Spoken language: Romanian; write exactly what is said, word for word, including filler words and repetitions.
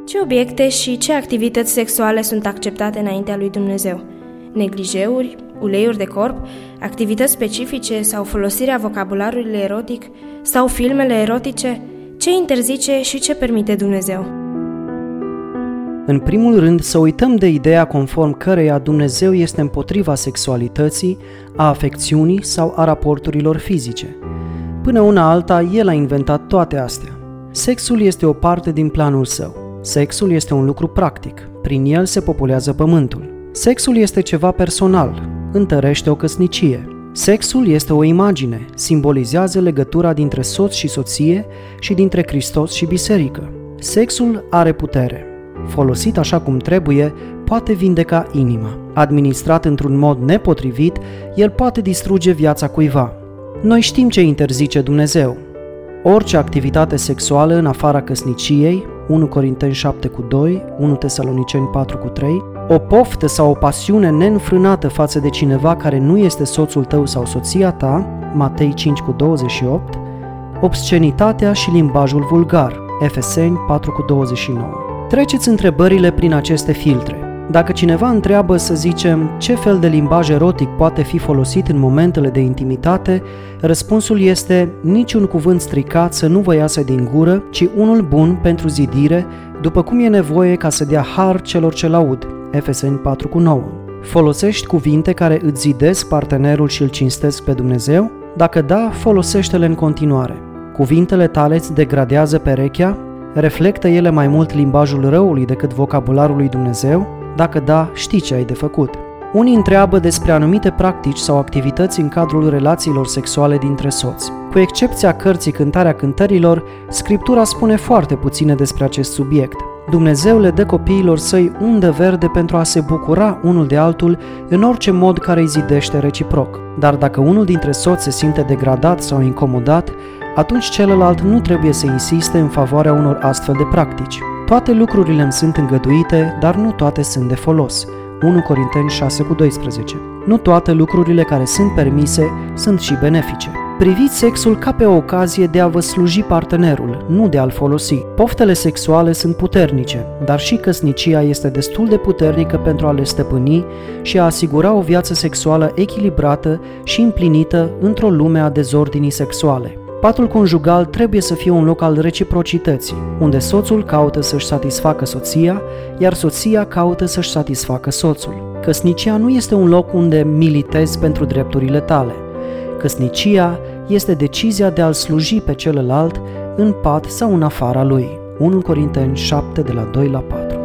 Ce obiecte și ce activități sexuale sunt acceptate înaintea lui Dumnezeu? Neglijeuri, uleiuri de corp, activități specifice sau folosirea vocabularului erotic sau filmele erotice? Ce interzice și ce permite Dumnezeu? În primul rând, să uităm de ideea conform căreia Dumnezeu este împotriva sexualității, a afecțiunii sau a raporturilor fizice. Până una alta, El a inventat toate astea. Sexul este o parte din planul Său. Sexul este un lucru practic. Prin el se populează pământul. Sexul este ceva personal. Întărește o căsnicie. Sexul este o imagine. Simbolizează legătura dintre soț și soție și dintre Hristos și biserică. Sexul are putere. Folosit așa cum trebuie, poate vindeca inima. Administrat într-un mod nepotrivit, el poate distruge viața cuiva. Noi știm ce interzice Dumnezeu. Orice activitate sexuală în afara căsniciei, unu Corinteni șapte cu doi, unu Tesaloniceni patru cu trei, o poftă sau o pasiune neînfrânată față de cineva care nu este soțul tău sau soția ta, Matei cinci cu douăzeci și opt, obscenitatea și limbajul vulgar, Efeseni patru cu douăzeci și nouă. Treceți întrebările prin aceste filtre. Dacă cineva întreabă, să zicem, ce fel de limbaj erotic poate fi folosit în momentele de intimitate, răspunsul este niciun cuvânt stricat să nu vă iasă din gură, ci unul bun pentru zidire, după cum e nevoie ca să dea har celor ce laud, Efeseni patru cu nouă. Folosești cuvinte care îți zidesc partenerul și îl cinstesc pe Dumnezeu? Dacă da, folosește-le în continuare. Cuvintele tale îți degradează perechea? Reflectă ele mai mult limbajul răului decât vocabularul lui Dumnezeu? Dacă da, știi ce ai de făcut. Unii întreabă despre anumite practici sau activități în cadrul relațiilor sexuale dintre soți. Cu excepția cărții Cântarea Cântărilor, Scriptura spune foarte puține despre acest subiect. Dumnezeu le dă copiilor săi undă verde pentru a se bucura unul de altul în orice mod care îi zidește reciproc. Dar dacă unul dintre soți se simte degradat sau incomodat, atunci celălalt nu trebuie să insiste în favoarea unor astfel de practici. Toate lucrurile îmi sunt îngăduite, dar nu toate sunt de folos. unu Corinteni șase cu doisprezece. Nu toate lucrurile care sunt permise sunt și benefice. Priviți sexul ca pe o ocazie de a vă sluji partenerul, nu de a-l folosi. Poftele sexuale sunt puternice, dar și căsnicia este destul de puternică pentru a le stăpâni și a asigura o viață sexuală echilibrată și împlinită într-o lume a dezordinii sexuale. Patul conjugal trebuie să fie un loc al reciprocității, unde soțul caută să-și satisfacă soția, iar soția caută să-și satisfacă soțul. Căsnicia nu este un loc unde militezi pentru drepturile tale. Căsnicia este decizia de a-l sluji pe celălalt în pat sau în afara lui. unu Corinteni șapte de la doi la patru.